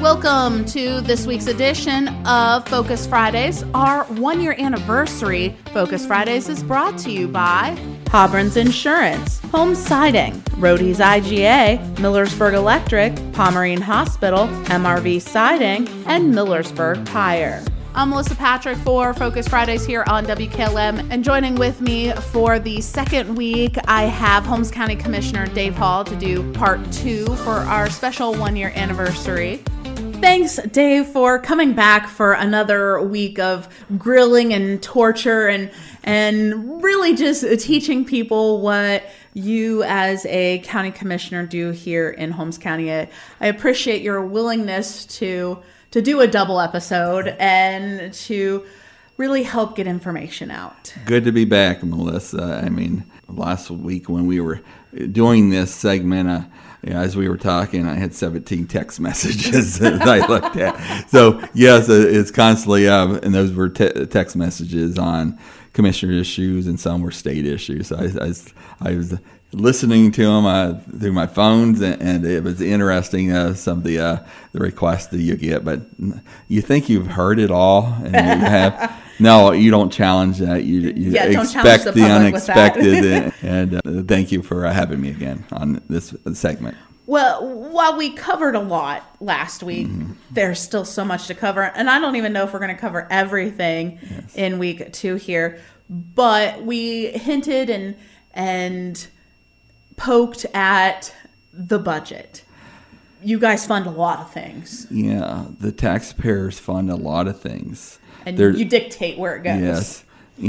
Welcome to this week's edition of Focus Fridays. Our one-year anniversary Focus Fridays is brought to you by Hobron's Insurance, Home Siding, Roadies IGA, Millersburg Electric, Pomerene Hospital, MRV Siding, and Millersburg Tire. I'm Melissa Patrick for Focus Fridays here on WKLM, and joining with me for the second week, I have Holmes County Commissioner Dave Hall to do part 2 for our special one-year anniversary. Thanks, Dave, for coming back for another week of grilling and torture and really just teaching people what you as a county commissioner do here in Holmes County. I appreciate your willingness to do a double episode and to really help get information out. Good to be back, Melissa. I mean, last week when we were doing this segment, as we were talking, I had 17 text messages that I looked at. So, yes, it's constantly, and those were text messages on commissioner issues, and some were state issues. So I was listening to them through my phones, and it was interesting, some of the requests that you get. But you think you've heard it all, and you have. No, you don't challenge that. You expect the unexpected. and thank you for having me again on this segment. Well, while we covered a lot last week, there's still so much to cover. And I don't even know if we're going to cover everything in week 2 here. But we hinted and poked at the budget. You guys fund a lot of things. Yeah, the taxpayers fund a lot of things. And you dictate where it goes. Yes.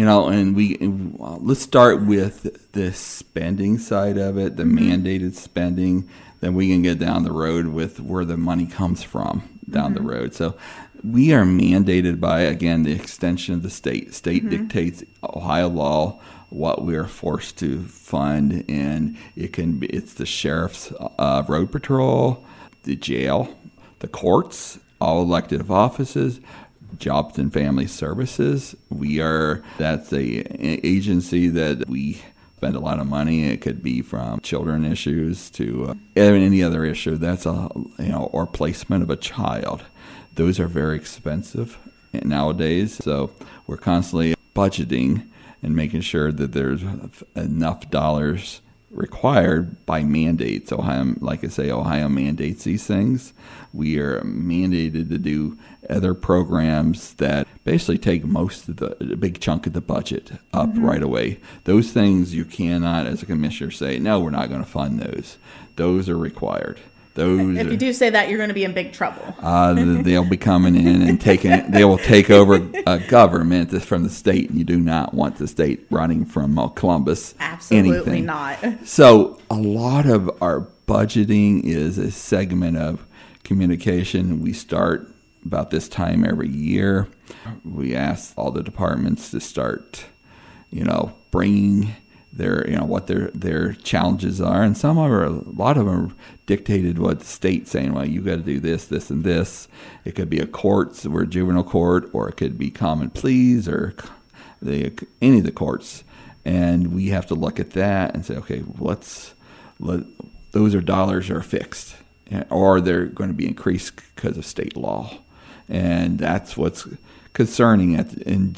And let's start with the spending side of it, the mandated spending. Then we can get down the road with where the money comes from down the road. So we are mandated by, again, the extension of the state. State dictates Ohio law what we are forced to fund, and it's the sheriff's road patrol, the jail, the courts, all elective offices, Jobs and Family Services. That's a agency that we spend a lot of money. It could be from children issues to any other issue. That's or placement of a child. Those are very expensive nowadays. So we're constantly budgeting and making sure that there's enough dollars required by mandates. Ohio, like I say, Ohio mandates these things. We are mandated to do other programs that basically take most of the big chunk of the budget up right away. Those things you cannot, as a commissioner, say, no, we're not going to fund those. Those are required. If you do say that, you're going to be in big trouble. They'll be coming in and they will take over government from the state, and you do not want the state running from Columbus. Absolutely anything. Not. So a lot of our budgeting is a segment of communication. We start about this time every year. We ask all the departments to start, bringing their, what their challenges are, and a lot of them are dictated what the state's saying. Well, you got to do this, this, and this. It could be a court, so we're a juvenile court, or it could be common pleas, or any of the courts, and we have to look at that and say, okay, those are dollars are fixed, or they're going to be increased because of state law, and that's what's concerning. In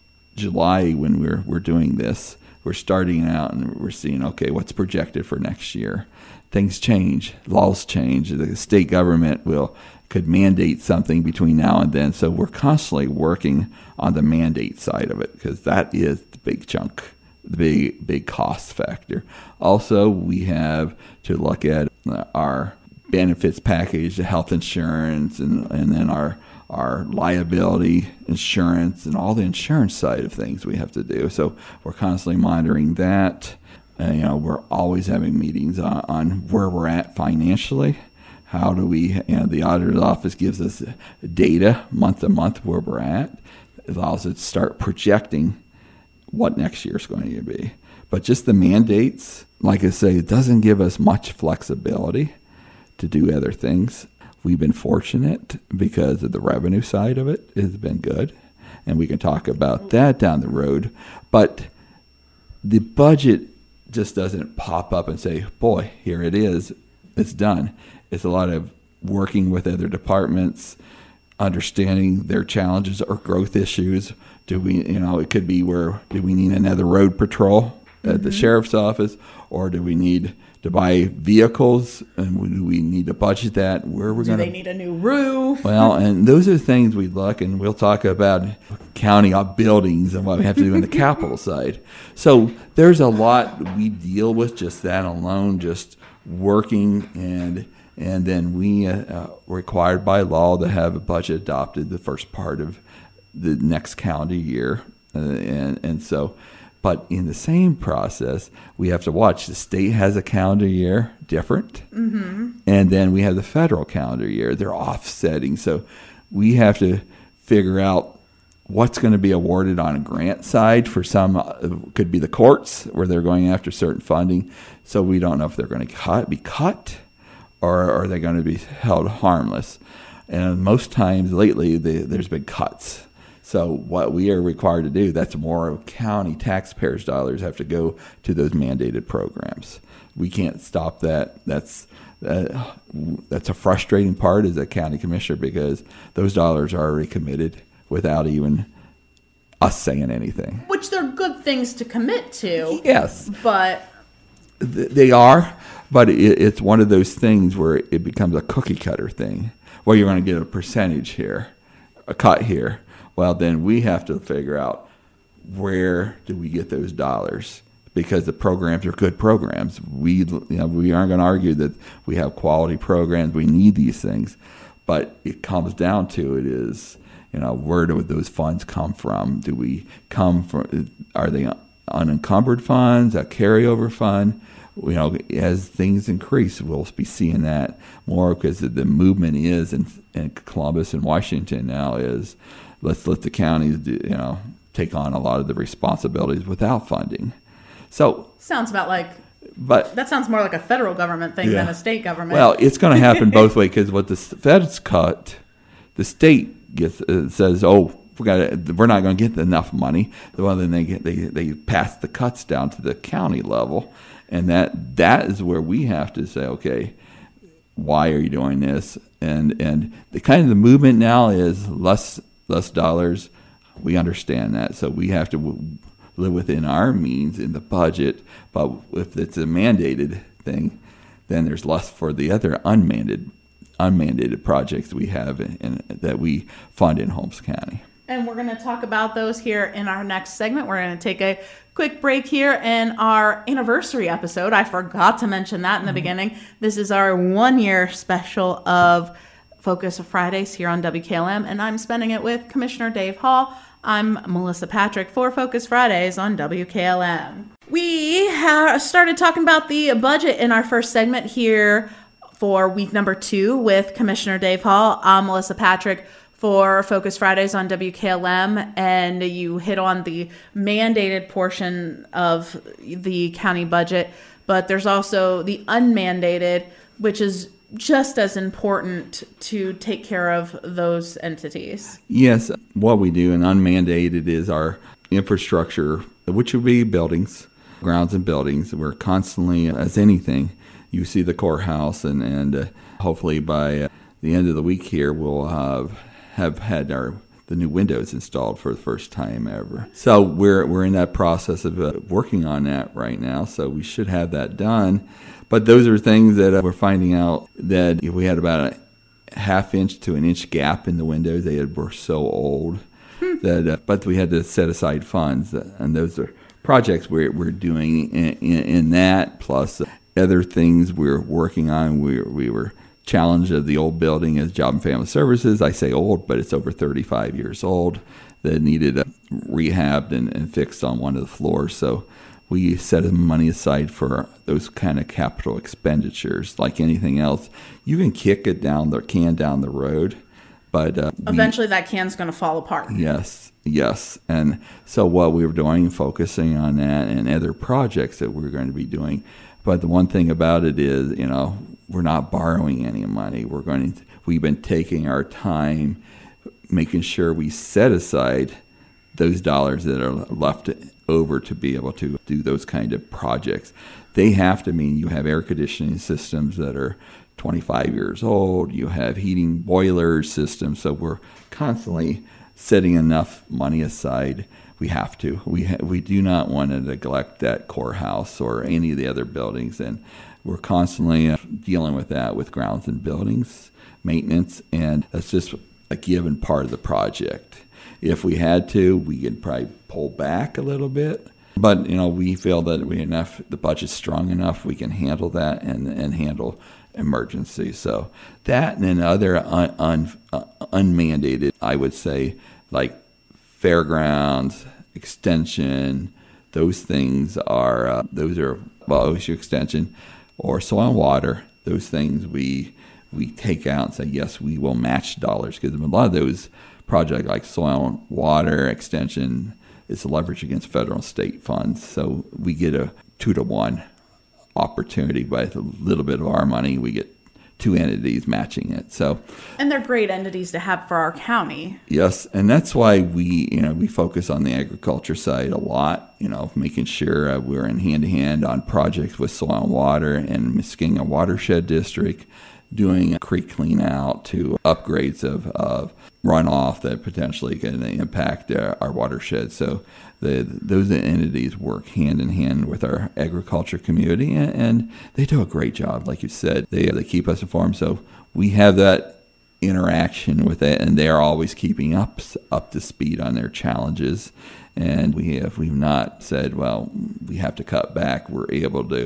July, when we're doing this, we're starting out and we're seeing, okay, what's projected for next year. Things change, laws change. The state government could mandate something between now and then. So we're constantly working on the mandate side of it, because that is the big chunk, the big cost factor. Also, we have to look at our benefits package, the health insurance, and then our liability insurance, and all the insurance side of things we have to do. So we're constantly monitoring that. We're always having meetings on where we're at financially. How do we, the auditor's office gives us data month to month where we're at. It allows us to start projecting what next year is going to be. But just the mandates, like I say, it doesn't give us much flexibility to do other things. We've been fortunate because of the revenue side of it has been good, and we can talk about that down the road. But the budget just doesn't pop up and say, boy, here it is, it's done. It's a lot of working with other departments, understanding their challenges or growth issues. Do we, it could be do we need another road patrol at the sheriff's office, or do we need to buy vehicles, and do we need to budget that? Where we're going to? Do they need a new roof? Well, and those are things we look, and we'll talk about county buildings and what we have to do on the capital side. So there's a lot we deal with just that alone, just working, and then we are required by law to have a budget adopted the first part of the next calendar year, and so. But in the same process, we have to watch. The state has a calendar year different, and then we have the federal calendar year. They're offsetting. So we have to figure out what's going to be awarded on a grant side. For some, it could be the courts where they're going after certain funding. So we don't know if they're going to be cut or are they going to be held harmless. And most times lately, there's been cuts. So what we are required to do, that's more county taxpayers' dollars have to go to those mandated programs. We can't stop that. That's a frustrating part as a county commissioner because those dollars are already committed without even us saying anything. Which they're good things to commit to. Yes. But they are, but it's one of those things where it becomes a cookie cutter thing. Well, you're going to get a percentage here, a cut here. Well, then we have to figure out where do we get those dollars, because the programs are good programs. We aren't going to argue that we have quality programs. We need these things, but it comes down to it is, where do those funds come from? Do we come from? Are they unencumbered funds, a carryover fund? As things increase, we'll be seeing that more because the movement is in Columbus and Washington now is. Let's let the counties, take on a lot of the responsibilities without funding. So sounds about like, but that sounds more like a federal government thing than a state government. Well, it's going to happen both ways because what the feds cut, the state says, "Oh, we're not going to get enough money." Well, then they pass the cuts down to the county level, and that is where we have to say, "Okay, why are you doing this?" And the kind of the movement now is less dollars. We understand that, so we have to live within our means in the budget. But if it's a mandated thing, then there's less for the other unmandated projects we have that we fund in Holmes County. And we're going to talk about those here in our next segment. We're going to take a quick break here in our anniversary episode. I forgot to mention that in the beginning. This is our 1-year special of Focus Fridays here on WKLM, and I'm spending it with Commissioner Dave Hall. I'm Melissa Patrick for Focus Fridays on WKLM. We started talking about the budget in our first segment here for week number 2 with Commissioner Dave Hall. I'm Melissa Patrick for Focus Fridays on WKLM, and you hit on the mandated portion of the county budget, but there's also the unmandated, which is just as important to take care of those entities. Yes, what we do in unmandated is our infrastructure, which would be buildings, grounds and buildings. We're constantly, as anything, you see the courthouse, and hopefully by the end of the week here, we'll have had the new windows installed for the first time ever. So we're in that process of working on that right now, so we should have that done. But those are things that we're finding out that if we had about a half-inch to an inch gap in the windows, were so old that. But we had to set aside funds, and those are projects we're doing in that, plus other things we're working on. We were challenged of the old building as Job and Family Services. I say old, but it's over 35 years old. That needed rehabbed and fixed on one of the floors. So we set money aside for those kind of capital expenditures. Like anything else, you can kick it down the road, but eventually that can's going to fall apart. Yes. And so what we were doing, focusing on that and other projects that we're going to be doing. But the one thing about it is, we're not borrowing any money. We've been taking our time, making sure we set aside those dollars that are left over to be able to do those kind of projects. They have to mean you have air conditioning systems that are 25 years old. You have heating boiler systems. So we're constantly setting enough money aside. We have to. We do not want to neglect that courthouse or any of the other buildings. And we're constantly dealing with that with grounds and buildings maintenance. And that's just a given part of the project. If we had to, we could probably pull back a little bit. But, we feel that the budget's strong enough, we can handle that and handle emergencies. So that and then other unmandated, I would say, like fairgrounds, extension, those things are, OSU extension or soil and water, those things we take out and say, yes, we will match dollars. Because a lot of those projects like soil and water extension, it's leverage against federal and state funds. So we get a 2-to-1 opportunity. By a little bit of our money, we get 2 entities matching it. And they're great entities to have for our county. Yes, and that's why we focus on the agriculture side a lot, making sure we're in hand-to-hand on projects with soil and water and Muskingum Watershed District, doing a creek clean out to upgrades of runoff that potentially can impact our watershed. So those entities work hand in hand with our agriculture community, and they do a great job. Like you said, they keep us informed. So we have that interaction with it, and they're always keeping up to speed on their challenges. And we've not said, well, we have to cut back. We're able to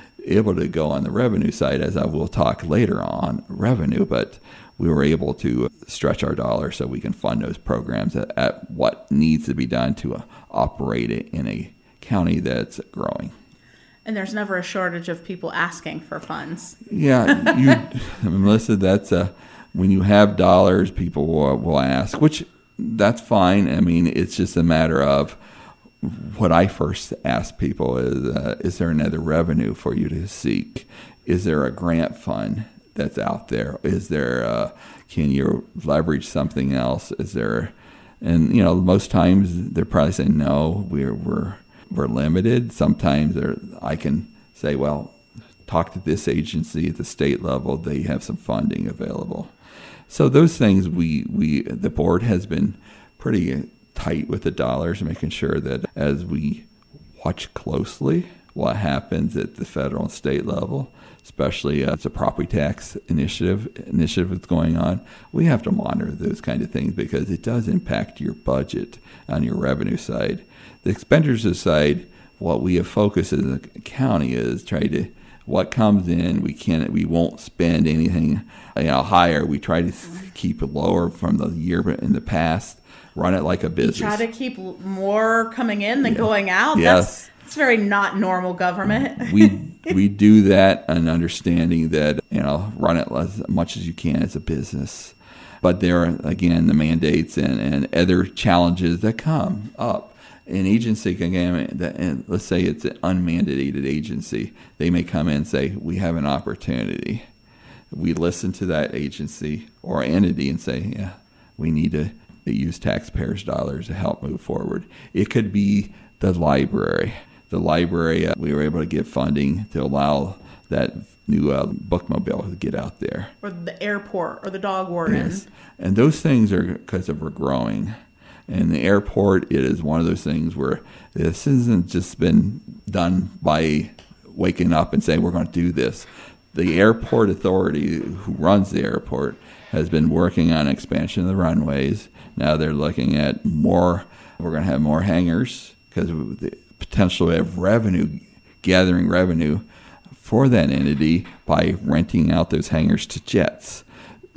go on the revenue side, as I will talk later on revenue, but we were able to stretch our dollars so we can fund those programs at what needs to be done to operate it in a county that's growing. And there's never a shortage of people asking for funds. Yeah, Melissa, that's when you have dollars, people will ask, which that's fine. I mean, it's just a matter of what I first ask people is there another revenue for you to seek? Is there a grant fund that's out there? Is there, can you leverage something else? Is there, and most times they're probably saying, no, we're limited. Sometimes I can say, well, talk to this agency at the state level. They have some funding available. So those things the board has been pretty tight with the dollars, making sure that as we watch closely what happens at the federal and state level, especially as a property tax initiative that's going on, we have to monitor those kind of things because it does impact your budget on your revenue side. The expenditures side, what we have focused as a county is try to what comes in, we won't spend anything higher. We try to keep it lower from the year in the past. Run it like a business. You try to keep more coming in than going out. Yes, that's very not normal government. we do that and understanding that run it as much as you can as a business. But there are again the mandates and other challenges that come up. An agency can, and let's say it's an unmandated agency, they may come in and say, we have an opportunity. We listen to that agency or entity and say, yeah, we need to use taxpayers' dollars to help move forward. It could be the library. The library, we were able to get funding to allow that new bookmobile to get out there. Or the airport or the dog warden. Yes. And those things are because we're growing. And the airport, it is one of those things where this hasn't just been done by waking up and saying, we're going to do this. The airport authority who runs the airport has been working on expansion of the runways. Now they're looking at more, we're going to have more hangars because of the potential of gathering revenue for that entity by renting out those hangars to jets.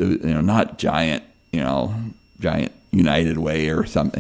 Not giant United Way or something,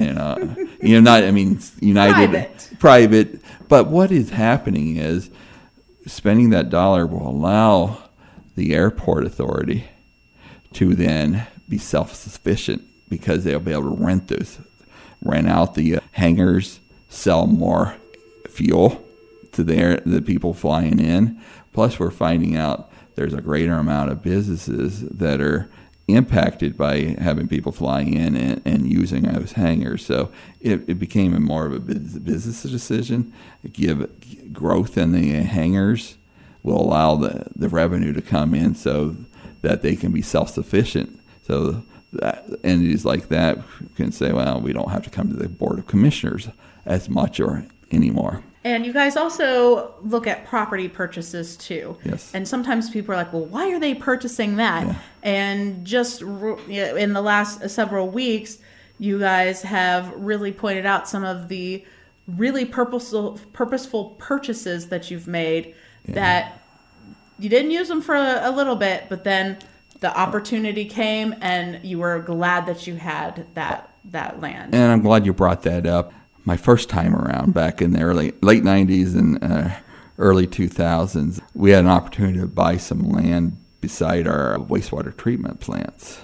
United private. But what is happening is spending that dollar will allow the airport authority to then be self-sufficient because they'll be able to rent out the hangars, sell more fuel to the people flying in. Plus, we're finding out there's a greater amount of businesses that are impacted by having people flying in and using those hangars. So it became more of a business decision, give growth in the hangars will allow the revenue to come in so that they can be self-sufficient. So that entities like that can say, well, we don't have to come to the Board of Commissioners as much or anymore. And you guys also look at property purchases too. Yes. And sometimes people are like, well, why are they purchasing that? Yeah. And just in the last several weeks, you guys have really pointed out some of the really purposeful purchases that you've made that you didn't use them for a little bit, but then the opportunity came and you were glad that you had that land. And I'm glad you brought that up. My first time around back in the late 90s and early 2000s, we had an opportunity to buy some land beside our wastewater treatment plants.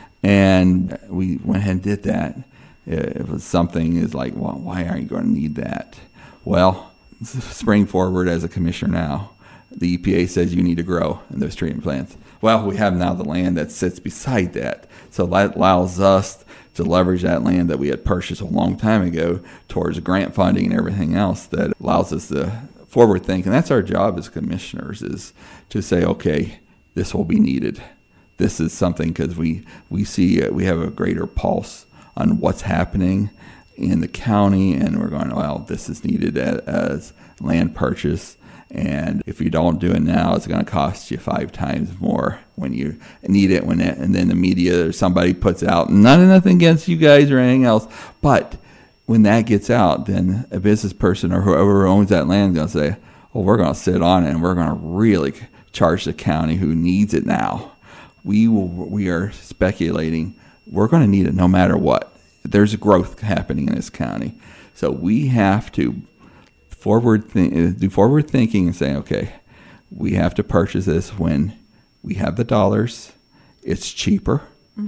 And we went ahead and did that. It was something is like, well, why aren't you going to need that? Well, spring forward as a commissioner now, the EPA says you need to grow in those treatment plants. Well, we have now the land that sits beside that. So that allows us to leverage that land that we had purchased a long time ago towards grant funding and everything else that allows us to forward think. And that's our job as commissioners, is to say, okay, this will be needed. This is something, because we see we have a greater pulse on what's happening in the county, and we're going, well, this is needed as land purchase. And if you don't do it now, it's going to cost you 5 times more when you need it. And then the media or somebody puts out, nothing against you guys or anything else, but when that gets out, then a business person or whoever owns that land is going to say, well, we're going to sit on it and we're going to really charge the county who needs it now. We are speculating we're going to need it no matter what. There's growth happening in this county. So we have to do forward thinking and say, okay, we have to purchase this when we have the dollars, it's cheaper,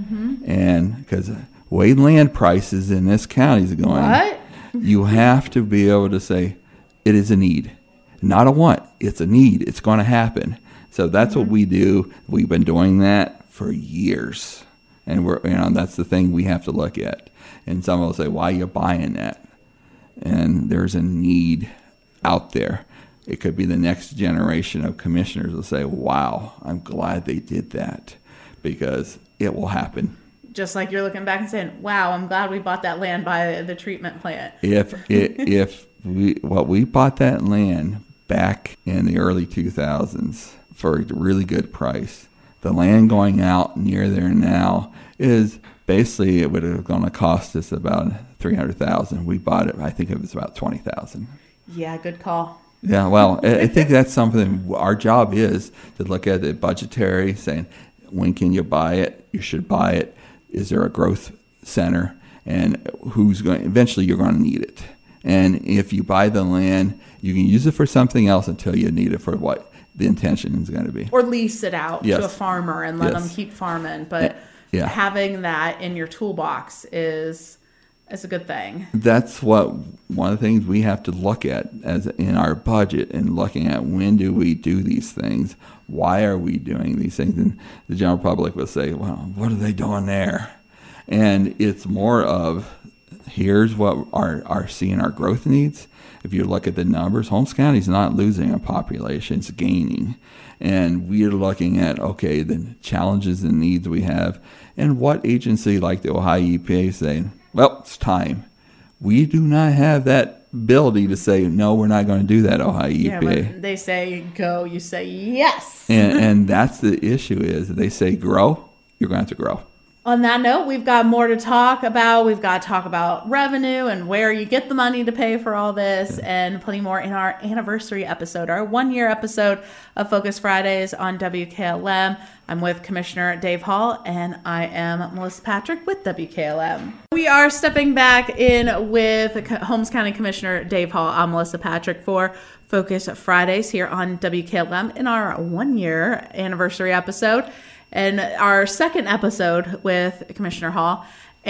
and because way land prices in this county is going, what? You have to be able to say it is a need, not a want. It's a need. It's going to happen. So that's what we do. We've been doing that for years, and that's the thing we have to look at. And someone will say, "Why are you buying that?" And there's a need out there. It could be the next generation of commissioners will say, wow, I'm glad they did that, because it will happen. Just like you're looking back and saying, wow, I'm glad we bought that land by the treatment plant. If we bought that land back in the early 2000s for a really good price, the land going out near there now is basically, it would have going to cost us about $300,000. We bought it, I think it was about $20,000. Yeah, good call. Yeah, well, I think that's something our job is to look at it budgetary, saying, when can you buy it? You should buy it. Is there a growth center? And eventually you're going to need it. And if you buy the land, you can use it for something else until you need it for what the intention is going to be. Or lease it out to a farmer and let them keep farming. But having that in your toolbox is a good thing. That's one of the things we have to look at as in our budget, and looking at when do we do these things? Why are we doing these things? And the general public will say, well, what are they doing there? And it's more of, here's what our seeing our growth needs. If you look at the numbers, Holmes County is not losing a population, it's gaining. And we're looking at, okay, the challenges and needs we have, and what agency like the Ohio EPA is saying, well, it's time. We do not have that ability to say, no, we're not going to do that, Ohio EPA. Yeah, when they say go, you say yes. And that's the issue, is they say grow, you're going to have to grow. On that note, we've got more to talk about. We've got to talk about revenue and where you get the money to pay for all this, and plenty more in our anniversary episode, our 1-year episode of Focus Fridays on WKLM. I'm with Commissioner Dave Hall, and I am Melissa Patrick with WKLM. We are stepping back in with Holmes County Commissioner Dave Hall. I'm Melissa Patrick for Focus Fridays here on WKLM in our 1-year anniversary episode, and our second episode with Commissioner Hall.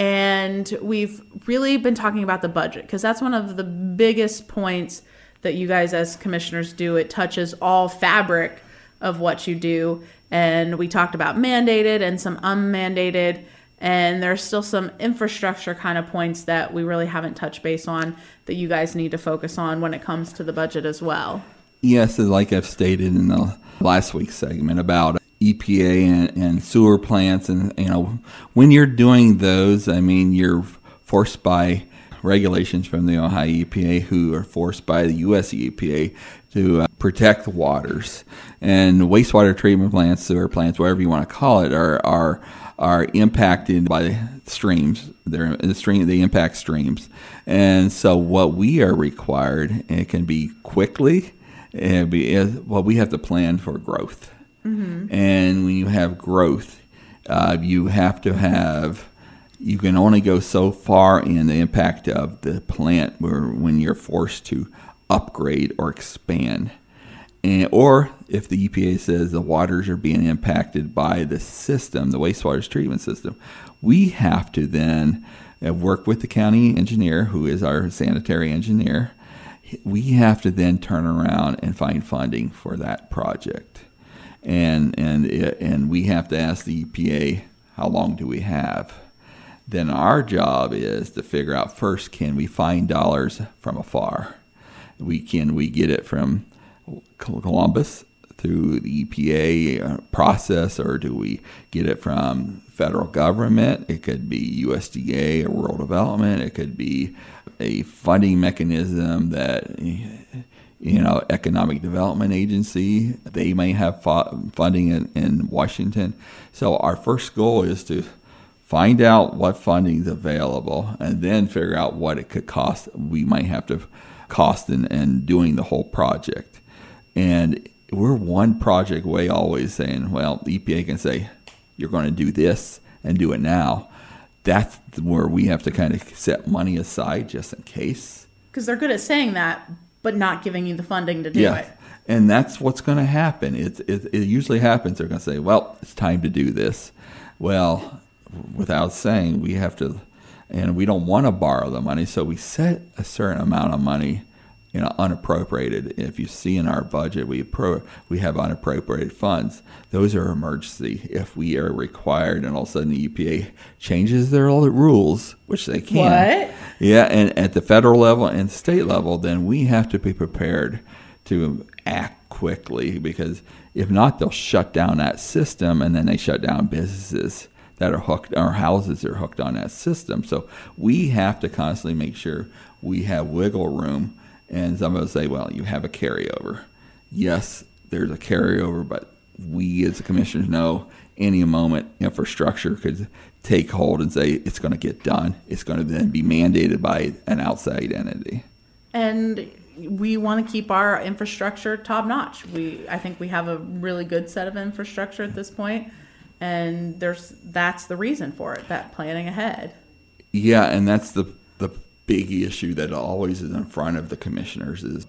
And we've really been talking about the budget, because that's one of the biggest points that you guys as commissioners do. It touches all fabric of what you do. And we talked about mandated and some unmandated, and there's still some infrastructure kind of points that we really haven't touched base on that you guys need to focus on when it comes to the budget as well. Yes, like I've stated in the last week's segment about EPA and sewer plants, and when you're doing those, you're forced by regulations from the Ohio EPA, who are forced by the U.S. EPA to protect the waters. And wastewater treatment plants, sewer plants, whatever you want to call it, are impacted by streams. They impact streams, and so what we are required, and it can be quickly. We have to plan for growth. Mm-hmm. And when you have growth, you can only go so far in the impact of the plant when you're forced to upgrade or expand. Or if the EPA says the waters are being impacted by the system, the wastewater treatment system, we have to then work with the county engineer, who is our sanitary engineer. We have to then turn around and find funding for that project, and we have to ask the EPA, how long do we have? Then our job is to figure out first, can we find dollars from afar? Can we get it from Columbus through the EPA process, or do we get it from federal government? It could be USDA or Rural Development. It could be a funding mechanism that, Economic Development Agency, they may have funding in Washington. So our first goal is to find out what funding is available and then figure out what it could cost. We might have to cost in doing the whole project. And we're one project away always saying, well, the EPA can say, you're going to do this and do it now. That's where we have to kind of set money aside just in case. Because they're good at saying that, but not giving you the funding to do it. And that's what's going to happen. It usually happens. They're going to say, well, it's time to do this. Well, without saying, we have to, and we don't want to borrow the money, so we set a certain amount of money, unappropriated. If you see in our budget, we have unappropriated funds. Those are emergency. If we are required, and all of a sudden the EPA changes their rules, which they can. What? Yeah, and at the federal level and state level, then we have to be prepared to act quickly, because if not, they'll shut down that system, and then they shut down businesses that are hooked, our houses are hooked on that system. So we have to constantly make sure we have wiggle room. And some of us say, well, you have a carryover. Yes, there's a carryover, but we as the commissioners know any moment infrastructure could take hold and say it's going to get done. It's going to then be mandated by an outside entity. And we want to keep our infrastructure top notch. I think we have a really good set of infrastructure at this point, and that's the reason for it, that planning ahead. Yeah, and that's the big issue that always is in front of the commissioners is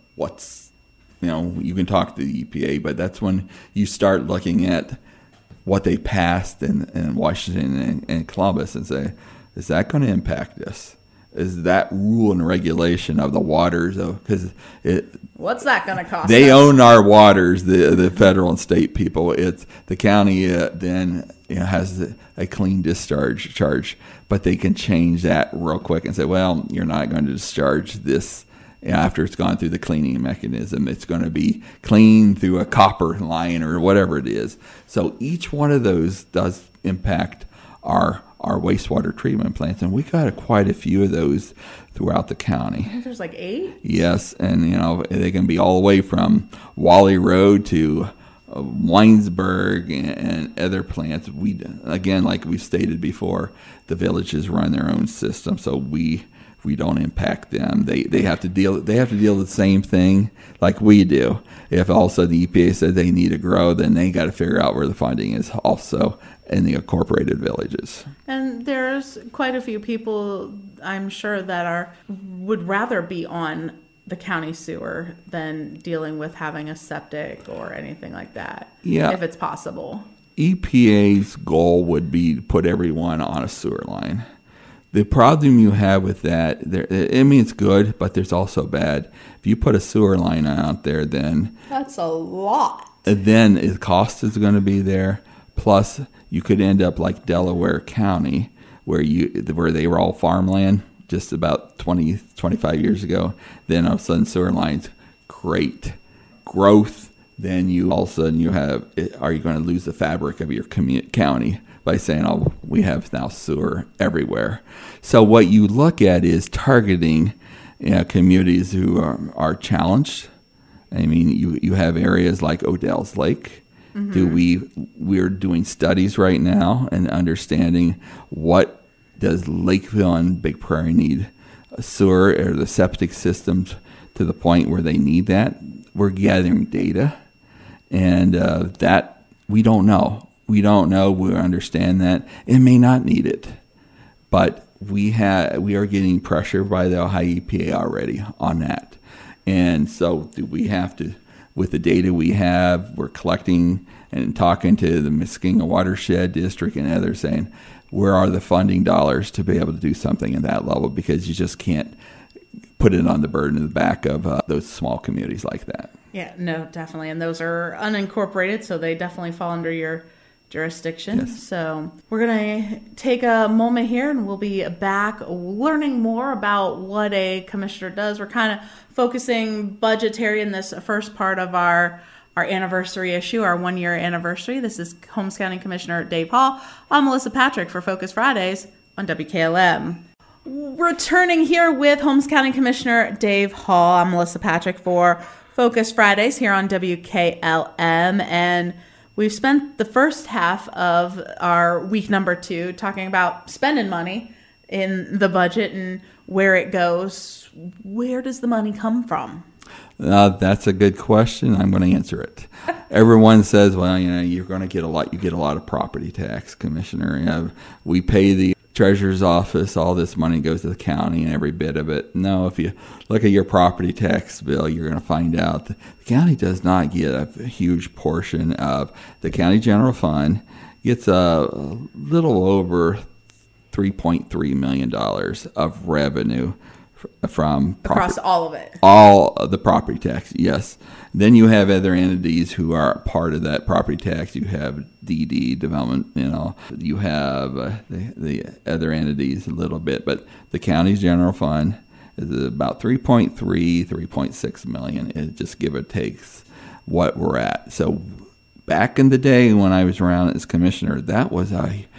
you can talk to the EPA, but that's when you start looking at what they passed in Washington and Columbus and say, is that going to impact us? Is that rule and regulation of the waters? Because what's that going to cost? They own our waters, the federal and state people. It's the county then has a clean discharge charge, but they can change that real quick and say, well, you're not going to discharge this after it's gone through the cleaning mechanism. It's going to be cleaned through a copper line or whatever it is. So each one of those does impact our wastewater treatment plants, and we got quite a few of those throughout the county. I think there's like 8. Yes, and they can be all the way from Wally Road to Winesburg and other plants. We, again, like we stated before, the villages run their own system, so we don't impact them. They have to deal with the same thing like we do. If also the EPA said they need to grow, then they got to figure out where the funding is also in the incorporated villages. And there's quite a few people, I'm sure, that would rather be on the county sewer than dealing with having a septic or anything like that. Yeah, if it's possible. EPA's goal would be to put everyone on a sewer line. The problem you have with that, it's good, but there's also bad. If you put a sewer line out there, then that's a lot. Then the cost is going to be there. Plus, you could end up like Delaware County, where they were all farmland just about 20, 25 years ago. Then all of a sudden, sewer lines, great. growth, then you all of a sudden are you going to lose the fabric of your county by saying, oh, we have now sewer everywhere? So what you look at is targeting communities who are challenged. I mean, you have areas like Odell's Lake. We're doing studies right now and understanding what does Lakeville and Big Prairie need a sewer or the septic systems to the point where they need that. We're gathering data, and that we don't know. We understand that it may not need it, but we are getting pressure by the Ohio EPA already on that. And so do we have to, with the data we have, we're collecting and talking to the Muskingum Watershed District and others saying, where are the funding dollars to be able to do something at that level? Because you just can't put it on the burden of the back of those small communities like that. Yeah, no, definitely. And those are unincorporated, so they definitely fall under your jurisdiction. Yes. So we're going to take a moment here and we'll be back learning more about what a commissioner does. We're kind of focusing budgetary in this first part of our anniversary issue, our 1-year anniversary. This is Holmes County Commissioner Dave Hall. I'm Melissa Patrick for Focus Fridays on WKLM. Returning here with Holmes County Commissioner Dave Hall. I'm Melissa Patrick for Focus Fridays here on WKLM, and we've spent the first half of our week number 2 talking about spending money in the budget and where it goes. Where does the money come from? That's a good question. I'm going to answer it. Everyone says, well, you're going to get a lot. You get a lot of property tax, Commissioner. We pay the Treasurer's office. All this money goes to the county and every bit of it. No, if you look at your property tax bill, you're going to find out that the county does not get a huge portion of the county general fund. Gets a little over $3.3 million of revenue from across all of it. All of the property tax, yes. Then you have other entities who are part of that property tax. You have DD development, you have the other entities a little bit, but the county's general fund is about 3.6 million. It just give or takes what we're at. So back in the day when I was around as commissioner, that was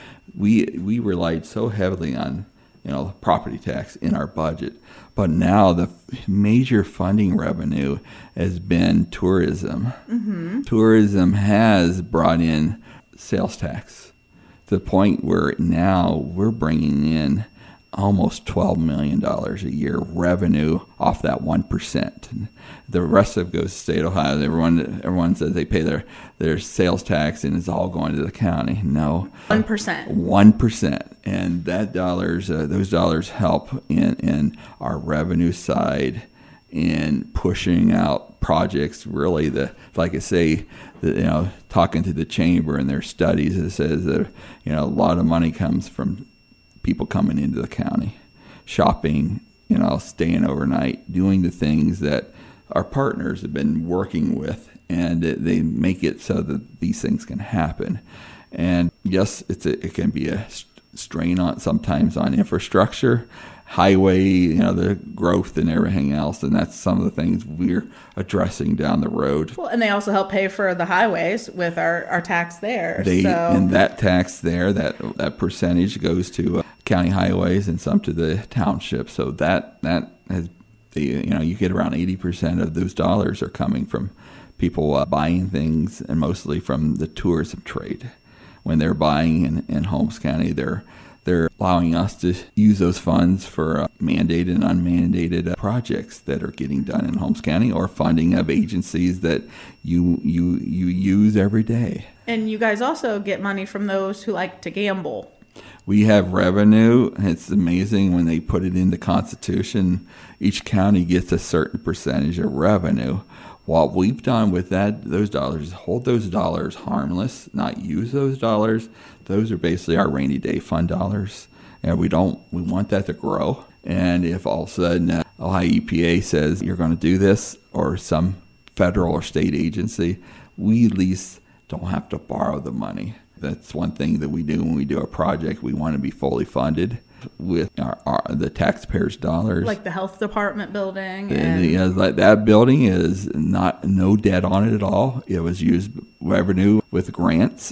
we relied so heavily on property tax in our budget. But now the major funding revenue has been tourism. Mm-hmm. Tourism has brought in sales tax to the point where now we're bringing in almost $12 million a year revenue off that 1%. And the rest of it goes to state Ohio. Everyone says they pay their sales tax and it's all going to the county. No, 1%. 1%, and those dollars help in our revenue side in pushing out projects. Really, like I say, talking to the chamber and their studies, it says that a lot of money comes from people coming into the county, shopping, staying overnight, doing the things that our partners have been working with, and they make it so that these things can happen. And yes, it can be a strain on sometimes on infrastructure, highway, the growth and everything else, and that's some of the things we're addressing down the road. Well, and they also help pay for the highways with our tax there. And that tax there, that percentage goes to county highways and some to the township. So that has you get around 80% of those dollars are coming from people buying things, and mostly from the tourism trade. When they're buying in Holmes County, they're allowing us to use those funds for mandated and unmandated projects that are getting done in Holmes County, or funding of agencies that you use every day. And you guys also get money from those who like to gamble. We have revenue. It's amazing when they put it in the Constitution. Each county gets a certain percentage of revenue. What we've done with those dollars is hold those dollars harmless, not use those dollars. Those are basically our rainy day fund dollars, and we want that to grow. And if all of a sudden Ohio EPA says you're going to do this, or some federal or state agency, we at least don't have to borrow the money. That's one thing that we do when we do a project. We want to be fully funded. with the taxpayers' dollars. Like the health department building. Like that building is no debt on it at all. It was used revenue with grants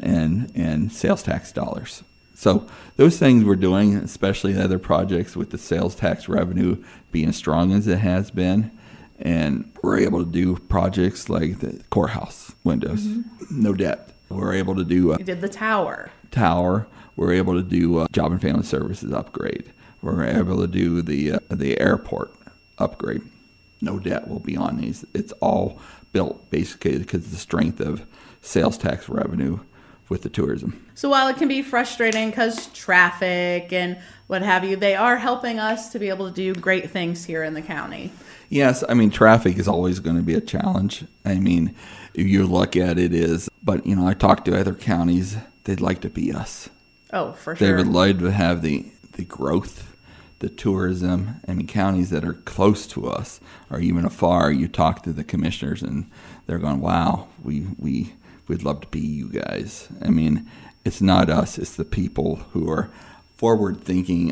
and sales tax dollars. So those things we're doing, especially other projects with the sales tax revenue being as strong as it has been. And we're able to do projects like the courthouse windows, no debt. We're able to do... You did the tower. We're able to do job and family services upgrade. We're able to do the airport upgrade. No debt will be on these. It's all built basically because of the strength of sales tax revenue with the tourism. So while it can be frustrating because traffic and what have you, they are helping us to be able to do great things here in the county. Yes, I mean, traffic is always going to be a challenge. I mean, if you look at it but I talk to other counties, they'd like to be us. Oh, for sure. They would like to have the growth, the tourism. I mean, counties that are close to us or even afar, you talk to the commissioners and they're going, wow, we'd love to be you guys. I mean, it's not us, it's the people who are forward-thinking,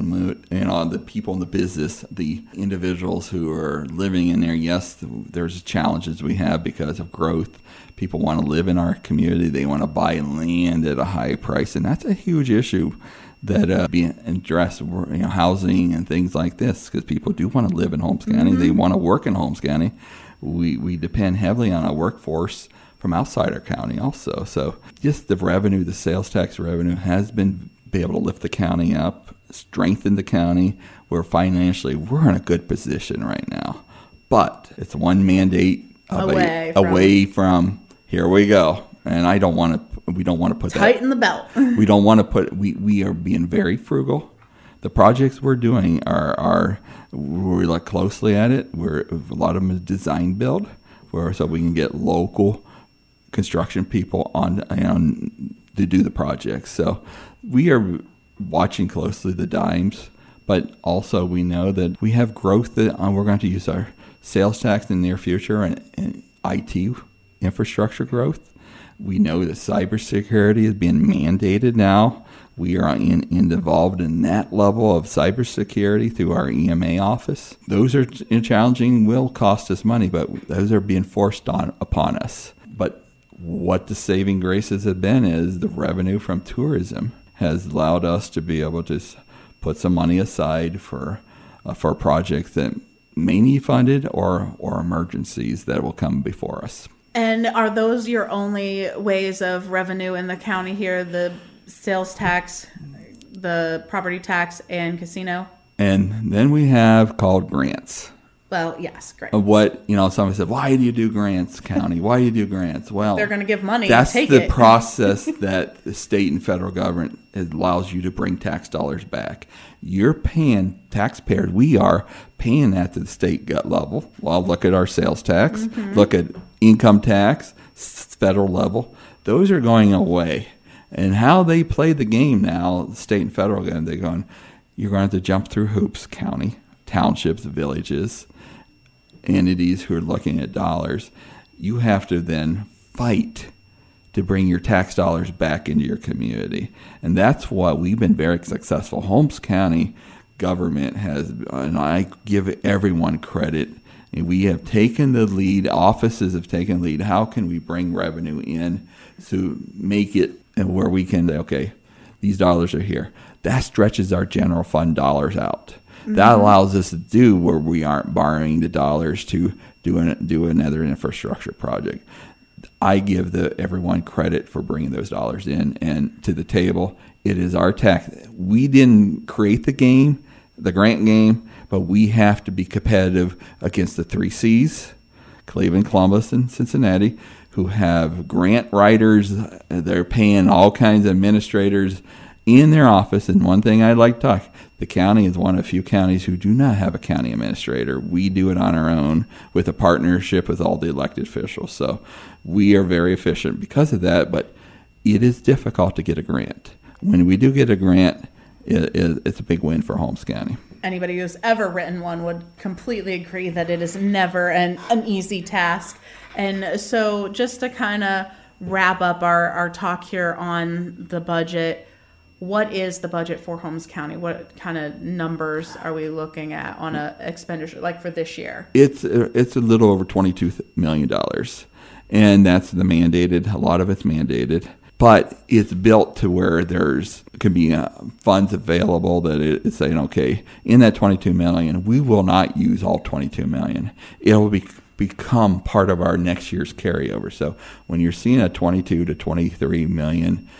the people in the business, the individuals who are living in there. Yes, there's challenges we have because of growth. People want to live in our community. They want to buy land at a high price, and that's a huge issue that being addressed. Housing and things like this, because people do want to live in Holmes County. They want to work in Holmes County. We depend heavily on our workforce from outside our county also. So just the revenue, the sales tax revenue has been able to lift the county up, strengthen the county. We're in a good position right now. But it's one mandate away from here we go. And we don't want to put tighten the belt. We don't want to put, we are being very frugal. The projects we're doing we look closely at it. A lot of them is design build, so we can get local construction people on to do the projects. So we are watching closely the dimes, but also we know that we have growth that we're going to use our sales tax in the near future and IT infrastructure growth. We know that cybersecurity is being mandated now. We are involved in that level of cybersecurity through our EMA office. Those are challenging, will cost us money, but those are being forced upon us. But what the saving graces have been is the revenue from tourism has allowed us to be able to put some money aside for projects that may need funded or emergencies that will come before us. And are those your only ways of revenue in the county here, the sales tax, the property tax, and casino? And then we have called grants. Well, yes, great. Someone said, why do you do grants, county? Why do you do grants? Well, they're going to give money. That's take the it. process that the state and federal government allows you to bring tax dollars back. You're paying taxpayers. We are paying that to the state gut level. Well, look at our sales tax. Look at income tax, federal level. Those are going away. And how they play the game now, the state and federal government, they're going, you're going to have to jump through hoops, county, townships, villages, entities who are looking at dollars. You have to then fight to bring your tax dollars back into your community. And that's what we've been very successful. Holmes County government has, and I give everyone credit, and we have taken the lead, offices have taken the lead. How can we bring revenue in to make it where we can say, okay, these dollars are here. That stretches our general fund dollars out. That allows us to do where we aren't borrowing the dollars to do another infrastructure project. I give everyone credit for bringing those dollars in and to the table. It is our tax. We didn't create the grant game, but we have to be competitive against the 3 Cs, Cleveland, Columbus, and Cincinnati, who have grant writers. They're paying all kinds of administrators in their office. And one thing I'd like to talk, the county is one of the few counties who do not have a county administrator. We do it on our own with a partnership with all the elected officials. So we are very efficient because of that, but it is difficult to get a grant. When we do get a grant, it's a big win for Holmes County. Anybody who's ever written one would completely agree that it is never an easy task. And so just to kind of wrap up our talk here on the budget, what is the budget for Holmes County? What kind of numbers are we looking at on a expenditure like for this year? It's a little over $22 million, and that's the mandated. A lot of it's mandated, but it's built to where could be funds available that it's saying, okay, in that $22 million, we will not use all $22 million. It will become part of our next year's carryover. So when you're seeing a $22 to $23 million,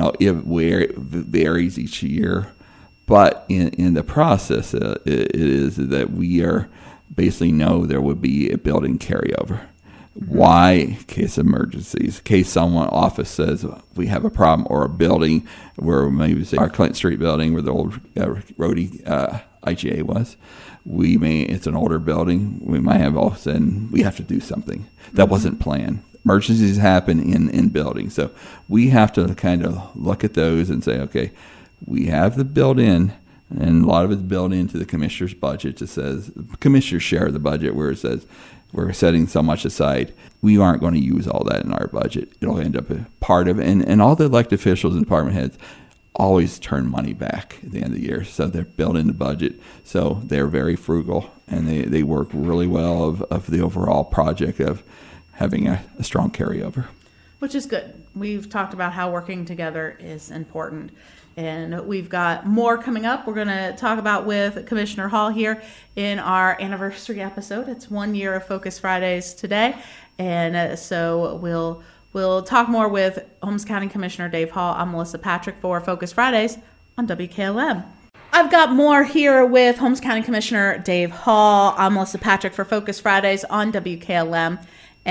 it varies each year, but in the process, it is that we are basically know there would be a building carryover. Mm-hmm. Why? In case of emergencies, in case someone office says we have a problem, or a building where maybe say our Clinton Street building where the old Rhodey IGA was. It's an older building. We might have all of a sudden we have to do something that mm-hmm. wasn't planned. Emergencies happen in buildings. So we have to kind of look at those and say, okay, we have the built in, and a lot of it's built into the commissioner's budget. It says commissioners share the budget where it says we're setting so much aside. We aren't going to use all that in our budget. It'll end up a part of it. And all the elected officials and department heads always turn money back at the end of the year. So they're built in the budget. So they're very frugal, and they work really well of the overall project of having a strong carryover. Which is good. We've talked about how working together is important. And we've got more coming up. We're going to talk about with Commissioner Hall here in our anniversary episode. It's 1 year of Focus Fridays today. And so we'll talk more with Holmes County Commissioner Dave Hall. I'm Melissa Patrick for Focus Fridays on WKLM. I've got more here with Holmes County Commissioner Dave Hall. I'm Melissa Patrick for Focus Fridays on WKLM.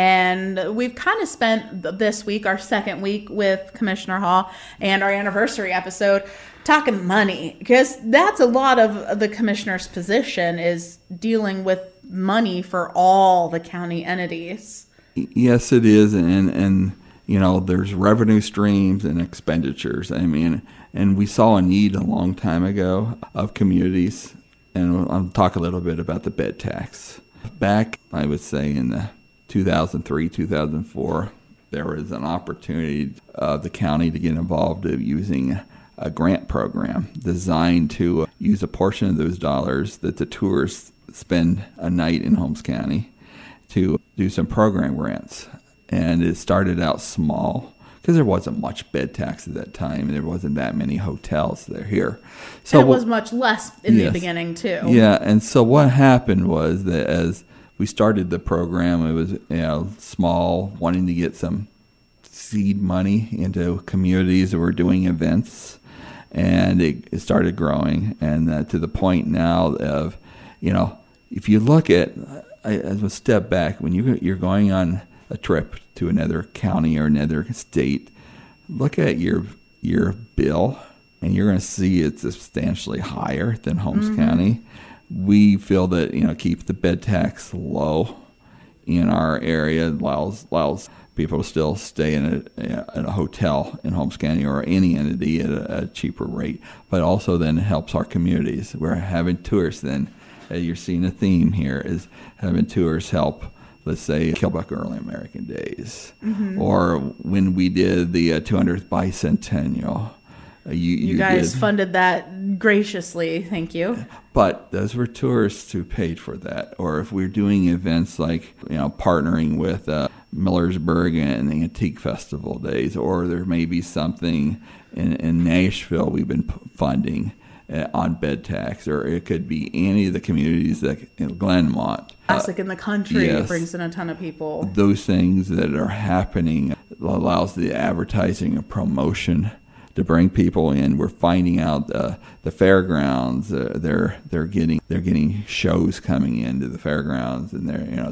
And we've kind of spent this week, our second week with Commissioner Hall, and our anniversary episode talking money, because that's a lot of the commissioner's position, is dealing with money for all the county entities. Yes, it is. And there's revenue streams and expenditures. And we saw a need a long time ago of communities. And I'll talk a little bit about the bed tax. Back, I would say, in the 2003, 2004, there was an opportunity of the county to get involved in using a grant program designed to use a portion of those dollars that the tourists spend a night in Holmes County to do some program grants. And it started out small because there wasn't much bed tax at that time, and there wasn't that many hotels that are here. So and it was much less in the beginning, too. Yeah, and so what happened was that as we started the program, it was small, wanting to get some seed money into communities that were doing events, and it started growing, and to the point now of, if you look at, as a step back, when you're going on a trip to another county or another state, look at your bill, and you're going to see it's substantially higher than Holmes mm-hmm. County. We feel that keep the bed tax low in our area allows people to still stay in a hotel in Holmes County or any entity at a cheaper rate, but also then helps our communities. We're having tourists then. You're seeing a theme here is having tourists help. Let's say Killbuck Early American Days, mm-hmm. or when we did the 200th bicentennial. You guys funded that graciously, thank you. But those were tourists who paid for that. Or if we're doing events like, partnering with Millersburg and the Antique Festival days, or there may be something in Nashville we've been funding on bed tax, or it could be any of the communities that Glenmont. Classic in the country, yes, brings in a ton of people. Those things that are happening allows the advertising and promotion to bring people in. We're finding out the fairgrounds. They're getting shows coming into the fairgrounds, and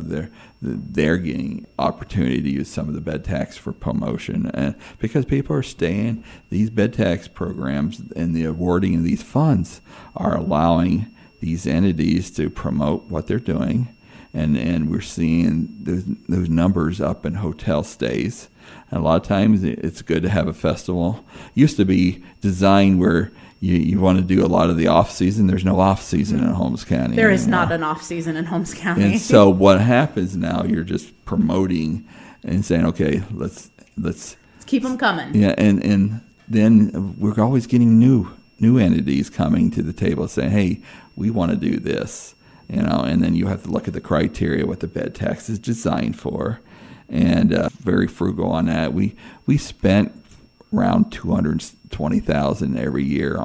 they're getting opportunity to use some of the bed tax for promotion, and because people are staying. These bed tax programs and the awarding of these funds are allowing these entities to promote what they're doing, and we're seeing those numbers up in hotel stays. And a lot of times it's good to have a festival. Used to be designed where you want to do a lot of the off season. There's no off season in Holmes County. There is not an off season in Holmes County. And so what happens now? You're just promoting and saying, okay, let's keep them coming. Yeah, and then we're always getting new entities coming to the table saying, hey, we want to do this. And then you have to look at the criteria, what the bed tax is designed for, and very frugal on that. We spent around $220,000 every year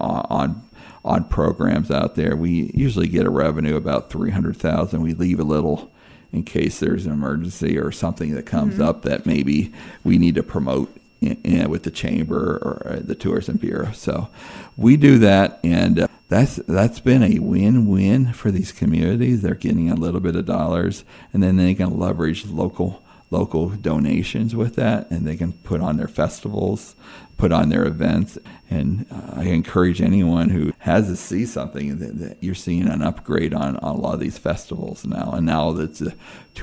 on programs out there. We usually get a revenue about $300,000. We leave a little in case there's an emergency or something that comes up that maybe we need to promote with the chamber or the tourism bureau. So we do that, and that's been a win-win for these communities. They're getting a little bit of dollars, and then they can leverage local donations with that, and they can put on their festivals, put on their events. And I encourage anyone who has to see something that you're seeing an upgrade on a lot of these festivals now. And now that's the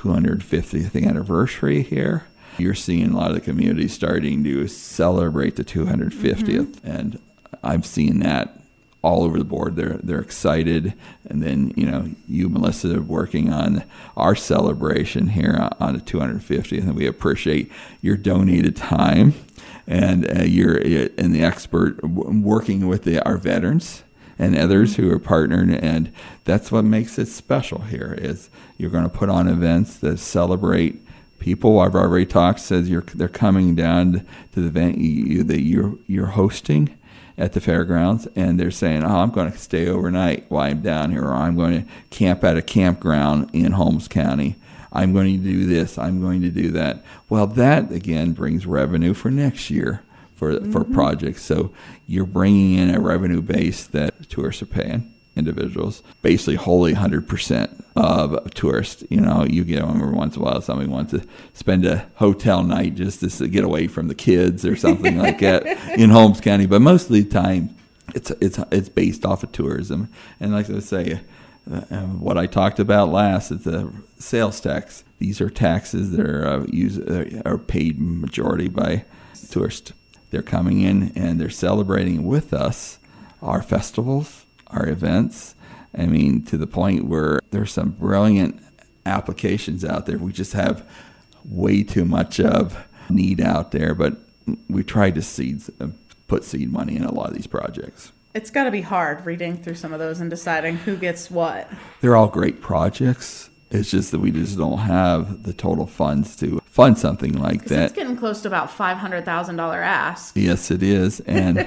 250th anniversary here, you're seeing a lot of the communities starting to celebrate the 250th, and I've seen that all over the board. They're excited. And then, you, Melissa, are working on our celebration here on the 250th, and we appreciate your donated time and the expert working with our veterans and others who are partnered. And that's what makes it special here is you're going to put on events that celebrate people. I've already talked, says they're coming down to the event that you're hosting at the fairgrounds, and they're saying, I'm going to stay overnight while I'm down here, or I'm going to camp at a campground in Holmes County. I'm going to do this. I'm going to do that. Well, that, again, brings revenue for next year for projects. So you're bringing in a revenue base that tourists are paying, individuals, basically wholly 100% of tourists. You get them every once in a while, somebody wants to spend a hotel night just to get away from the kids or something like that in Holmes County. But most of the time, it's based off of tourism. And like I say, what I talked about last is the sales tax. These are taxes that are paid majority by tourists. They're coming in and they're celebrating with us our festivals, our events. I mean, to the point where there's some brilliant applications out there. We just have way too much of need out there, but we tried to put seed money in a lot of these projects. It's got to be hard reading through some of those and deciding who gets what. They're all great projects. It's just that we just don't have the total funds to fund something like that. It's getting close to about $500,000 ask. Yes, it is. And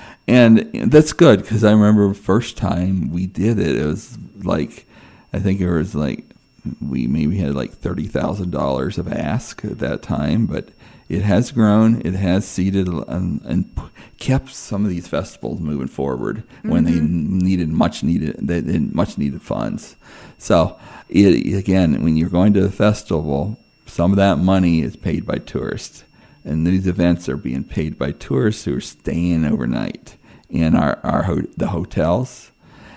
that's good, because I remember the first time we did it, it was like, I think it was like, we maybe had like $30,000 of ask at that time, but it has grown, it has seeded and kept some of these festivals moving forward when they needed much needed funds. So again, when you're going to the festival, some of that money is paid by tourists. And these events are being paid by tourists who are staying overnight in the hotels,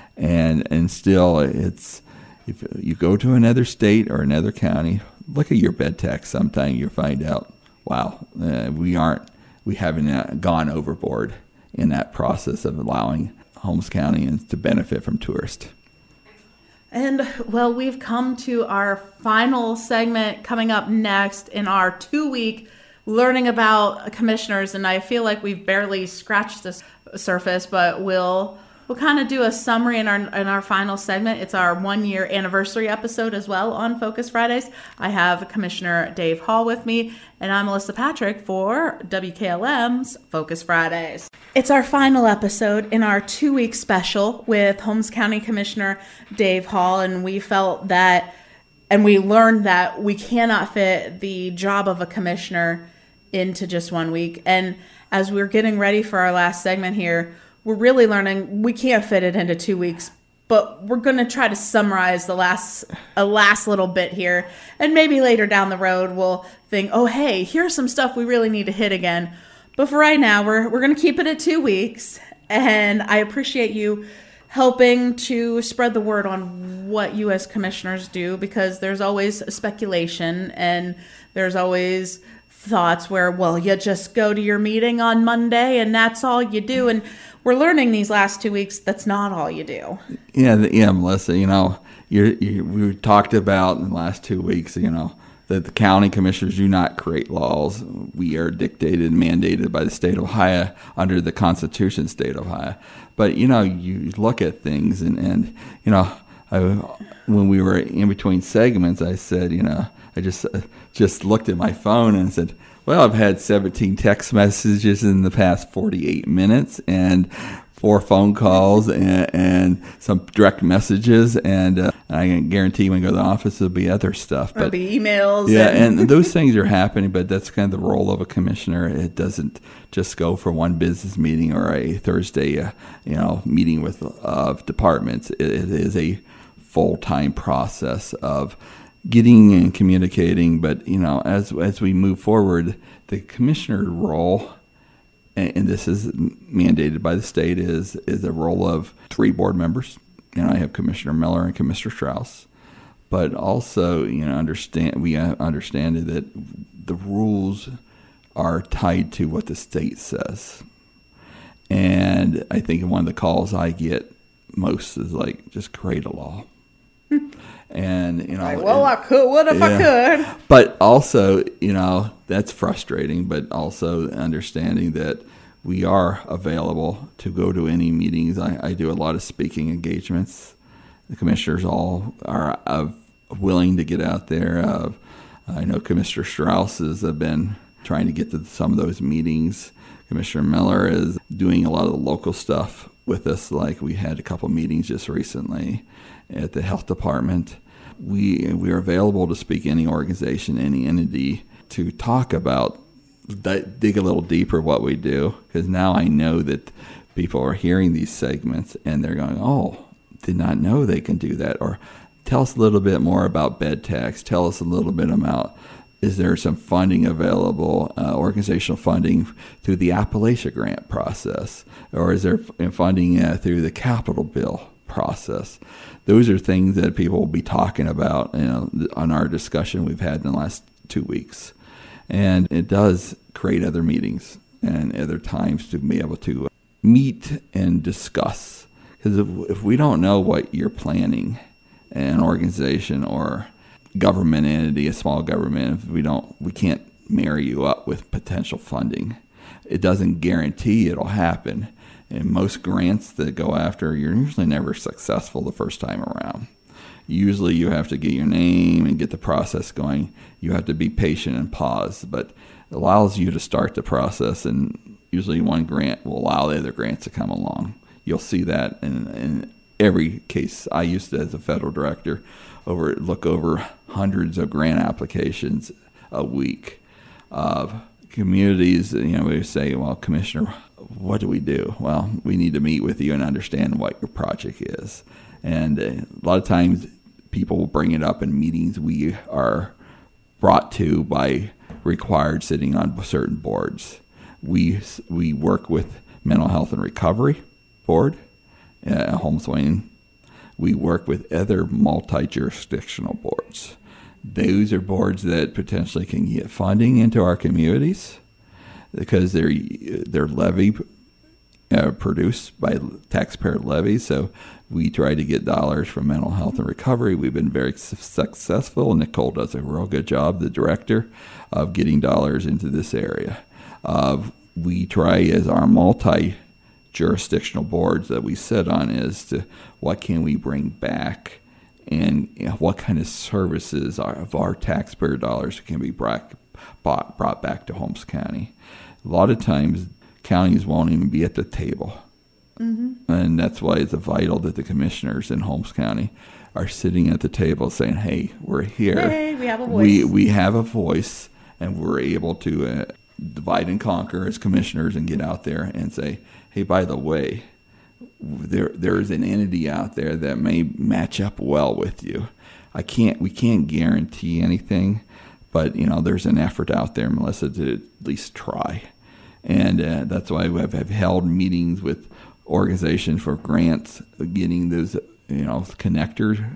and still, it's if you go to another state or another county, look at your bed tax. Sometime you'll find out, wow, we haven't gone overboard in that process of allowing Holmes County to benefit from tourists. And, well, we've come to our final segment coming up next in our 2-week learning about commissioners, and I feel like we've barely scratched the surface, but we'll kind of do a summary in our final segment. It's our 1-year anniversary episode as well on Focus Fridays. I have Commissioner Dave Hall with me, and I'm Melissa Patrick for WKLM's Focus Fridays. It's our final episode in our 2-week special with Holmes County Commissioner Dave Hall, and we felt that, and we learned that we cannot fit the job of a commissioner into just 1 week. And as we're getting ready for our last segment here, we're really learning we can't fit it into 2 weeks, but we're going to try to summarize a last little bit here. And maybe later down the road, we'll think, oh, hey, here's some stuff we really need to hit again. But for right now, we're going to keep it at 2 weeks. And I appreciate you helping to spread the word on what you as commissioners do, because there's always speculation and there's always thoughts where, well, you just go to your meeting on Monday and that's all you do. And we're learning these last 2 weeks that's not all you do. Yeah, Melissa, we talked about in the last 2 weeks, that the county commissioners do not create laws. We are dictated and mandated by the state of Ohio under the Constitution of the state of Ohio. But, you look at things and when we were in between segments, I said, I just looked at my phone and said, well, I've had 17 text messages in the past 48 minutes and 4 phone calls and some direct messages, and I can guarantee when I go to the office there'll be other stuff. There'll be emails. Yeah, and those things are happening, but that's kind of the role of a commissioner. It doesn't just go for one business meeting or a Thursday, meeting with departments. It is a full-time process of getting and communicating. But as we move forward, the commissioner role, and this is mandated by the state, is a role of 3 board members. I have Commissioner Miller and Commissioner Strauss, but also we understand that the rules are tied to what the state says. And I think one of the calls I get most is like, just create a law. And I could. What if I could? But also, that's frustrating. But also understanding that we are available to go to any meetings. I do a lot of speaking engagements. The commissioners all are willing to get out there. I know Commissioner Strauss has been trying to get to some of those meetings. Commissioner Miller is doing a lot of the local stuff with us. Like we had a couple meetings just recently at the health department. We are available to speak any organization, any entity, to talk about, dig a little deeper what we do, because now I know that people are hearing these segments and they're going, oh, did not know they can do that. Or tell us a little bit more about bed tax. Tell us a little bit about, is there some funding available, organizational funding through the Appalachia grant process? Or is there funding through the capital bill process? Those are things that people will be talking about on our discussion we've had in the last 2 weeks. And it does create other meetings and other times to be able to meet and discuss. Because if we don't know what you're planning, an organization or government entity, a small government, we can't marry you up with potential funding. It doesn't guarantee it'll happen. And most grants that go after, you're usually never successful the first time around. Usually you have to get your name and get the process going. You have to be patient and pause, but it allows you to start the process, and usually one grant will allow the other grants to come along. You'll see that in every case. I used to, as a federal director, look over hundreds of grant applications a week of communities. We say, well, Commissioner, what do we do? Well, we need to meet with you and understand what your project is. And a lot of times people will bring it up in meetings we are brought to by required sitting on certain boards. We work with Mental Health and Recovery Board, Holmes-Wayne. We work with other multi-jurisdictional boards. Those are boards that potentially can get funding into our communities because they're levy produced by taxpayer levies. So we try to get dollars from mental health and recovery. We've been very successful, and Nicole does a real good job, the director, of getting dollars into this area. We try, as our multi-jurisdictional boards that we sit on, is to what can we bring back, and what kind of services of our taxpayer dollars can be brought back to Holmes County. A lot of times counties won't even be at the table. Mm-hmm. And that's why it's vital that the commissioners in Holmes County are sitting at the table saying, hey, we're here. Hey, we have a voice. We have a voice, and we're able to divide and conquer as commissioners and get out there and say, hey, by the way, there's an entity out there that may match up well with you. We can't guarantee anything, but there's an effort out there, Melissa, to at least try. And that's why we have held meetings with organizations for grants, getting those connectors.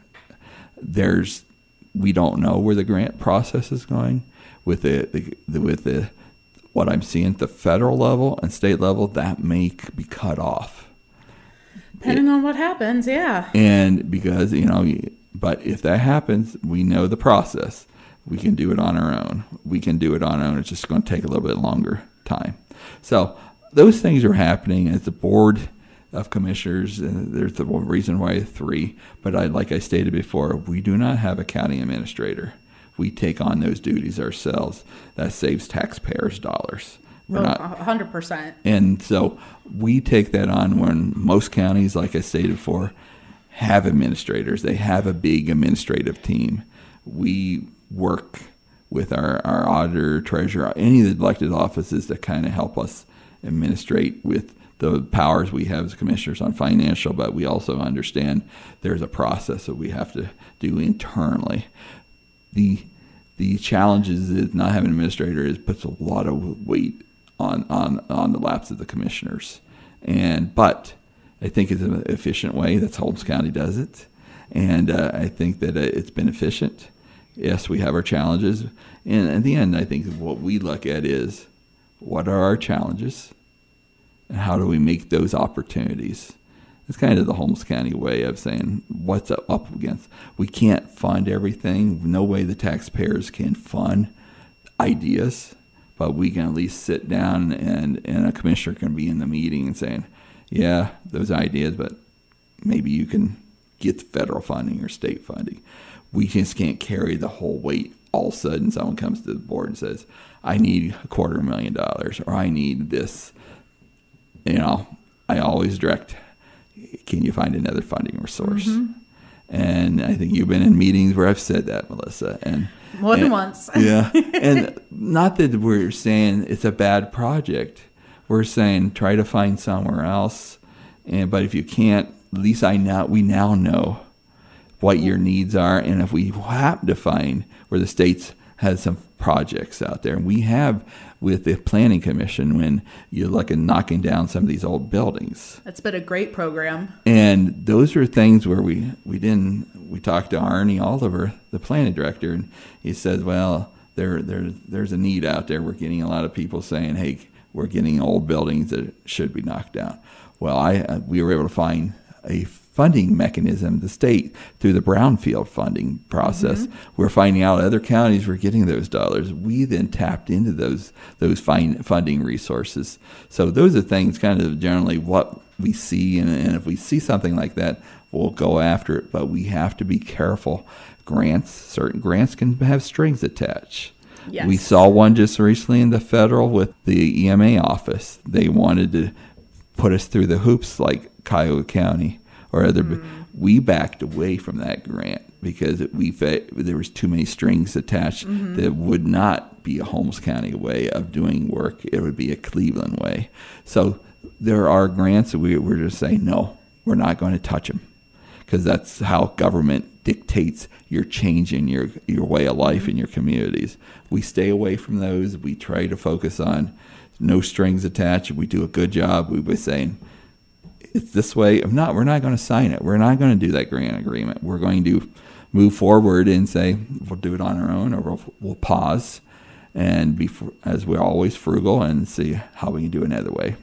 We don't know where the grant process is going with what I'm seeing at the federal level and state level. That may be cut off. Depending on what happens, yeah. And because, but if that happens, we know the process. we can do it on our own. We can do it on our own. It's just going to take a little bit longer time. So those things are happening as the board of commissioners. There's the reason why 3. But like I stated before, we do not have a county administrator. We take on those duties ourselves. That saves taxpayers dollars. We're not 100%. And so we take that on when most counties, like I stated before, have administrators. They have a big administrative team. We work with our auditor, treasurer, any of the elected offices that kind of help us administrate with the powers we have as commissioners on financial, but we also understand there's a process that we have to do internally. The challenges is not having an administrator puts a lot of weight on the laps of the commissioners. But I think it's an efficient way. That's how Holmes County does it. And I think that it's been efficient. Yes, we have our challenges. And at the end, I think what we look at is what are our challenges and how do we make those opportunities? It's kind of the Holmes County way of saying what's up against. We can't fund everything. No way the taxpayers can fund ideas, but we can at least sit down and a commissioner can be in the meeting and saying, yeah, those ideas, but maybe you can get federal funding or state funding. We just can't carry the whole weight. All of a sudden, someone comes to the board and says, I need $250,000 or I need this. I always direct, can you find another funding resource? Mm-hmm. And I think you've been in meetings where I've said that, Melissa. And more than once. Yeah. And not that we're saying it's a bad project. We're saying try to find somewhere else. But if you can't, at least we now know what your needs are. And if we happen to find where the states has some projects out there, and we have with the Planning Commission when you look at knocking down some of these old buildings. That's been a great program. And those are things where we talked to Arnie Oliver, the planning director, and he said, well, there's a need out there. We're getting a lot of people saying, hey, we're getting old buildings that should be knocked down. Well, we were able to find a funding mechanism, the state, through the brownfield funding process. Mm-hmm. We're finding out other counties were getting those dollars. We then tapped into those funding resources. So those are things kind of generally what we see, and if we see something like that, we'll go after it. But we have to be careful. Certain grants can have strings attached. Yes. We saw one just recently in the federal with the EMA office. They wanted to put us through the hoops like Cuyahoga County or other. We backed away from that grant because there was too many strings attached. Mm-hmm. That would not be a Holmes County way of doing work. It would be a Cleveland way. So there are grants that we're just saying, no, we're not going to touch them because that's how government dictates your change in your way of life in your communities. We stay away from those. We try to focus on no strings attached. We do a good job. We were saying, it's this way. If not, we're not going to sign it. We're not going to do that grant agreement. We're going to move forward and say we'll do it on our own, or we'll pause and be, as we're always, frugal and see how we can do another way.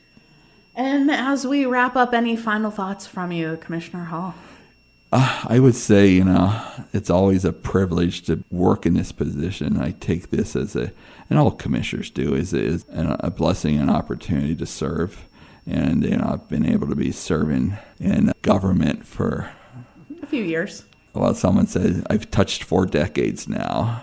And as we wrap up, any final thoughts from you, Commissioner Hall? I would say, it's always a privilege to work in this position. I take this and all commissioners do, is a blessing and opportunity to serve. And I've been able to be serving in government for a few years. Well, someone said I've touched 4 decades now.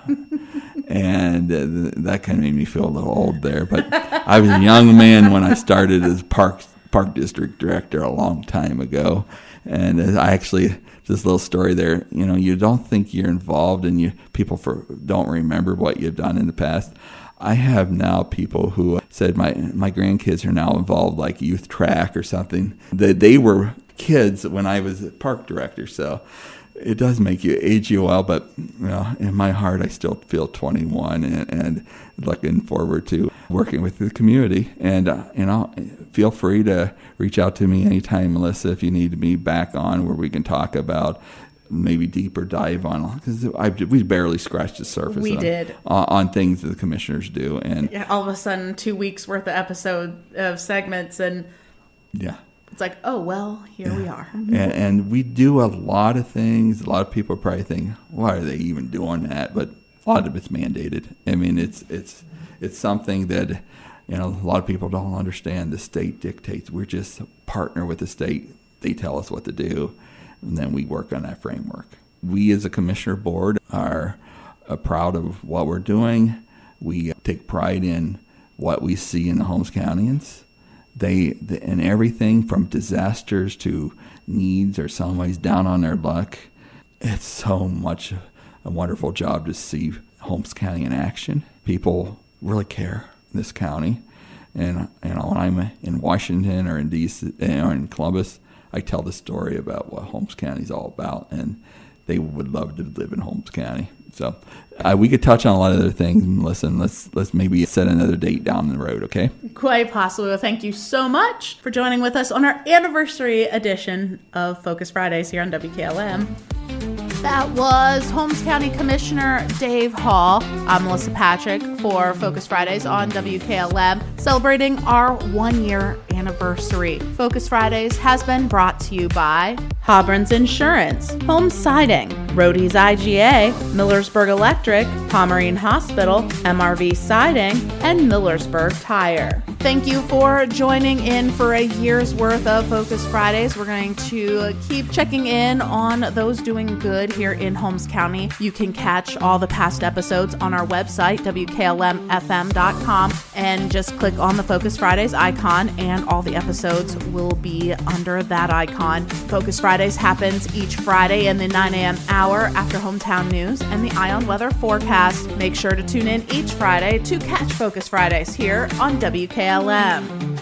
And that kind of made me feel a little old there. But I was a young man when I started as Park District Director a long time ago. And I actually, this little story there, you don't think you're involved and people don't remember what you've done in the past. I have now people who said my grandkids are now involved, like youth track or something. They were kids when I was a park director, so it does make you age you well. But in my heart, I still feel 21 and looking forward to working with the community. And feel free to reach out to me anytime, Melissa, if you need me back on where we can talk about maybe deeper dive on, because we barely scratched the surface. We did on things that the commissioners do, and all of a sudden 2 weeks worth of segments, and it's like, oh well, here we are. And we do a lot of things. A lot of people probably think, why are they even doing that? But a lot of it's mandated. I mean, it's something that, a lot of people don't understand. The state dictates. We're just a partner with the state. They tell us what to do, and then we work on that framework. We as a commissioner board are proud of what we're doing. We take pride in what we see in the Holmes Countyans. And everything from disasters to needs or somebody's down on their luck. It's so much a wonderful job to see Holmes County in action. People really care in this county. And when I'm in Washington or in DC or in Columbus, I tell the story about what Holmes County is all about, and they would love to live in Holmes County. So we could touch on a lot of other things. Listen, let's maybe set another date down the road, okay? Quite possibly. Well, thank you so much for joining with us on our anniversary edition of Focus Fridays here on WKLM. That was Holmes County Commissioner Dave Hall. I'm Melissa Patrick for Focus Fridays on WKLM, celebrating our 1-year anniversary. Focus Fridays has been brought to you by Hobrins Insurance, Holmes Siding, Rody's IGA, Millersburg Electric, Pomerene Hospital, MRV Siding, and Millersburg Tire. Thank you for joining in for a year's worth of Focus Fridays. We're going to keep checking in on those doing good here in Holmes County. You can catch all the past episodes on our website, WKLMFM.com, and just click on the Focus Fridays icon, and all the episodes will be under that icon. Focus Fridays happens each Friday in the 9 a.m. hour after hometown news and the Eye on Weather forecast. Make sure to tune in each Friday to catch Focus Fridays here on WKLM.